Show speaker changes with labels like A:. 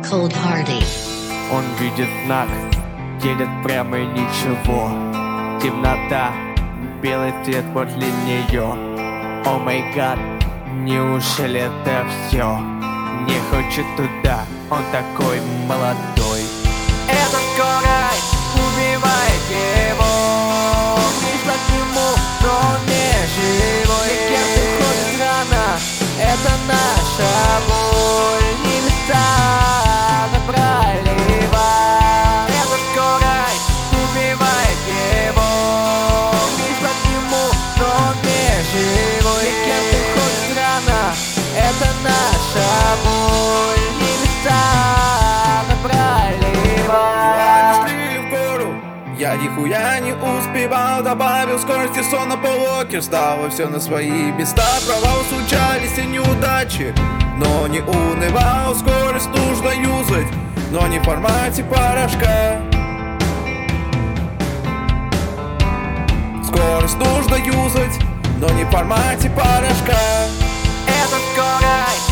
A: Cold Hardy.
B: Он видит знак, едет прямо и ничего. Темнота, белый цвет возле нее. О май гад, неужели это все? Не хочет туда, он такой молодой. Эта скорость убивает его. Пришла к нему, но он не живой. И кем ты ходишь рано, это наша боль. Небеса направлива. Эта скорость убивает его. Пришла к нему, но он не живой. И кем ты ходишь рано, это наша боль. Небеса направлива.
C: Шли в гору, я нихуя не успевал. Добавил скорости, сон на полокер. Стало все на свои места. Провалы случались и неудачи, но не унывал. Скорость нужно юзать, но не в формате порошка. Скорость нужно юзать, но не в формате порошка.
B: Эта скорость